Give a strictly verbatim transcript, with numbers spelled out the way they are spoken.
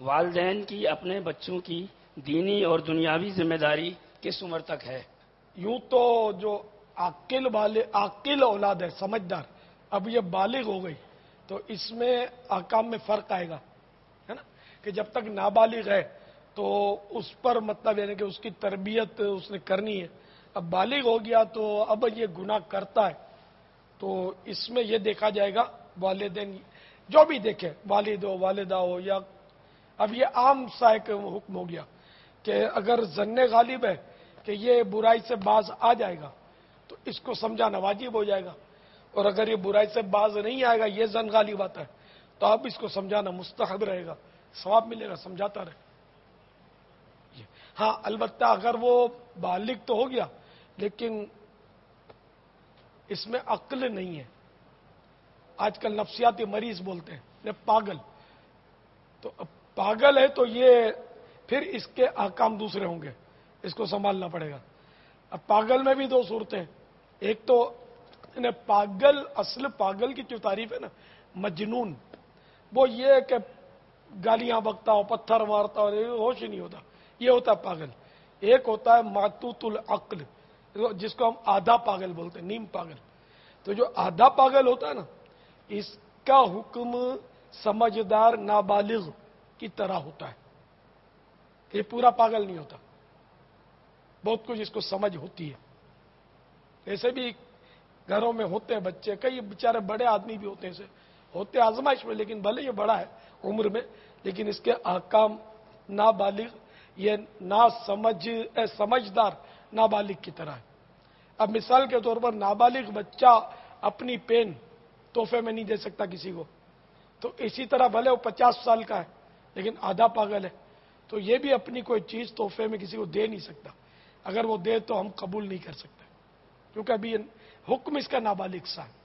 والدین کی اپنے بچوں کی دینی اور دنیاوی ذمہ داری کس عمر تک ہے؟ یوں تو جو عاقل والے عاقل اولاد ہے، سمجھدار، اب یہ بالغ ہو گئی تو اس میں احکام میں فرق آئے گا، ہے نا، کہ جب تک نابالغ ہے تو اس پر مطلب یعنی کہ اس کی تربیت اس نے کرنی ہے. اب بالغ ہو گیا تو اب یہ گناہ کرتا ہے تو اس میں یہ دیکھا جائے گا، والدین جو بھی دیکھے، والد ہو والدہ ہو، یا اب یہ عام سا ایک حکم ہو گیا کہ اگر ظن غالب ہے کہ یہ برائی سے باز آ جائے گا تو اس کو سمجھانا واجب ہو جائے گا، اور اگر یہ برائی سے باز نہیں آئے گا، یہ ظن غالب آتا ہے تو اب اس کو سمجھانا مستحب رہے گا، ثواب ملے گا، سمجھاتا رہے. ہاں البتہ اگر وہ بالغ تو ہو گیا لیکن اس میں عقل نہیں ہے، آج کل نفسیاتی مریض بولتے ہیں پاگل، تو اب پاگل ہے تو یہ پھر اس کے احکام دوسرے ہوں گے، اس کو سنبھالنا پڑے گا. اب پاگل میں بھی دو صورتیں ہیں، ایک تو پاگل، اصل پاگل کی جو تعریف ہے نا مجنون، وہ یہ ہے کہ گالیاں بکتا ہو، پتھر مارتا ہو، ہوش ہی نہیں ہوتا، یہ ہوتا ہے پاگل. ایک ہوتا ہے معتوت العقل جس کو ہم آدھا پاگل بولتے ہیں، نیم پاگل. تو جو آدھا پاگل ہوتا ہے نا اس کا حکم سمجھدار نابالغ کی طرح ہوتا ہے، یہ پورا پاگل نہیں ہوتا، بہت کچھ اس کو سمجھ ہوتی ہے. ایسے بھی گھروں میں ہوتے ہیں بچے، کئی بیچارے بڑے آدمی بھی ہوتے ہیں، ایسے ہوتے آزمائش میں، لیکن بھلے یہ بڑا ہے عمر میں لیکن اس کے احکام نابالغ، یہ نا سمجھ سمجھدار نابالغ کی طرح ہے. اب مثال کے طور پر نابالغ بچہ اپنی پین تحفے میں نہیں دے سکتا کسی کو، تو اسی طرح بھلے وہ پچاس سال کا ہے لیکن آدھا پاگل ہے تو یہ بھی اپنی کوئی چیز تحفے میں کسی کو دے نہیں سکتا، اگر وہ دے تو ہم قبول نہیں کر سکتے کیونکہ ابھی حکم اس کا نابالغ سا ہے.